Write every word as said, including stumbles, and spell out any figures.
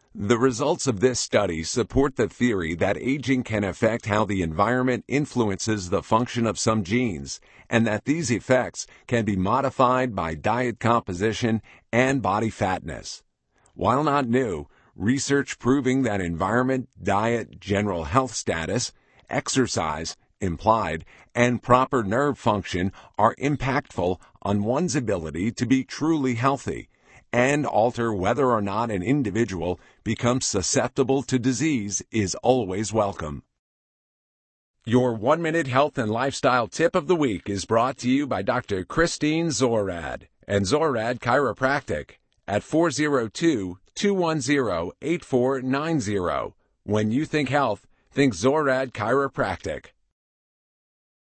The results of this study support the theory that aging can affect how the environment influences the function of some genes, and that these effects can be modified by diet composition and body fatness. While not new, research proving that environment, diet, general health status, exercise, implied, and proper nerve function are impactful on one's ability to be truly healthy and alter whether or not an individual becomes susceptible to disease is always welcome. Your one-minute health and lifestyle tip of the week is brought to you by Doctor Christine Zorad and Zorad Chiropractic at four oh two, two one zero, eight four nine zero. When you think health, think Zorad Chiropractic.